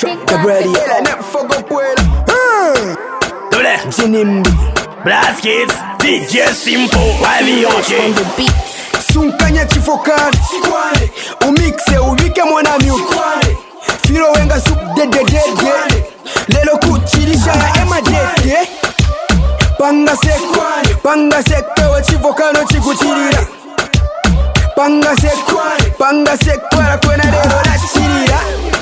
The radio. Jinimbi. Blast Kids, DJ Simple, on the beat. Sunkanya chifokani umixe uvike mwana myuku Firo wenga sup de Lelo kuchilisha ya ema dede Panga sekwe wa chifokano chikuchirira Panga sekwe la kwena lelo la chirira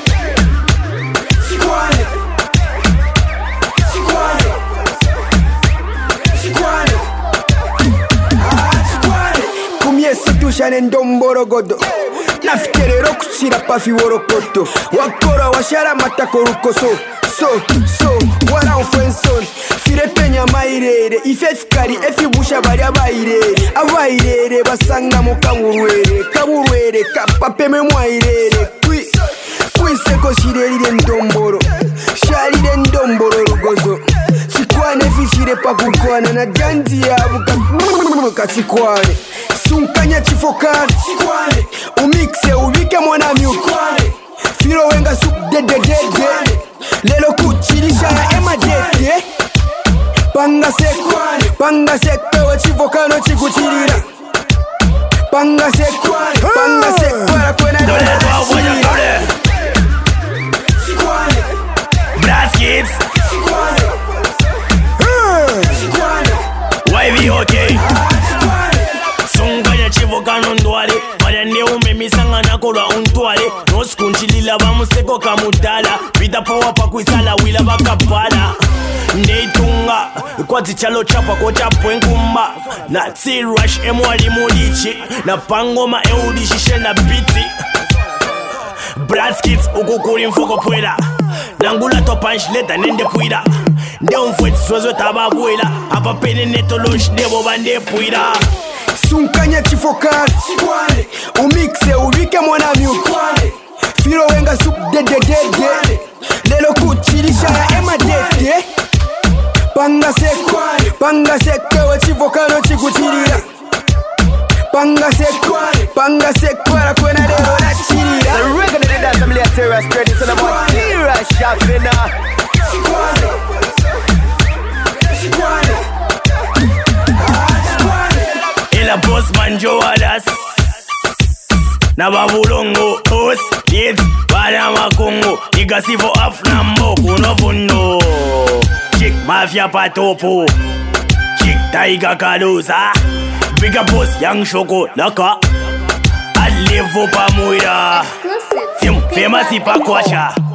Situshane ndomboro godo Nafiterero kuchira pafi worokoto Wakora washara matako rukoso So wara ofenson Fire penya mairere Ifefikari efibusha bari abairere Abairere basanga mo kaburwere Kapapeme mwairere Kwiseko shirerire ndomboro Sharire ndomboro rugozo Chikwane fishire pakukwane Na janzi yabu kachikwane Sunkanya chifokani umixe uvike mwana myuku Firo wenga sup de Lelo kuchilisha ya ema dede Panga sekwe wa chifokano chikuchirira Panga sekwe la kwena lelo la chirira Blast Kids YVOK Sunganya chivokano ndwale Mariande umemisanga nakolwa untwale Noskunchilila bamuseko kamudala Vita power pakwisala wila bakapala Ndeitunga Kwati chalo chapa kocha pwenkumba Na T-Rush emwali mulichi Na pangoma eudishishe na biti Blast Kids ukukuri mfoko pwela Nangula to punch leta nende pwida Nde umfweti swezwe tababuela Hapa pene neto losh debo bande pwida Sunkanya chifokani umixe uvike mwana myuku Firo wenga sup de Lelo kuchilisha ya ema dede Panga sekwe wa chifokano chikuchirira Panga sekwe la kwena lelo la chirira The regular dance I'm later terror spread it's about T-Rush shopping Ela boss manjo alas Na babulongo Os, kids, bada makongo Nigga si for afnambo Kuno fundo Chick mafia patopo Chick taiga kalusa Big up boss young shoko Naka Adlevo pa muira Famous ipa kwacha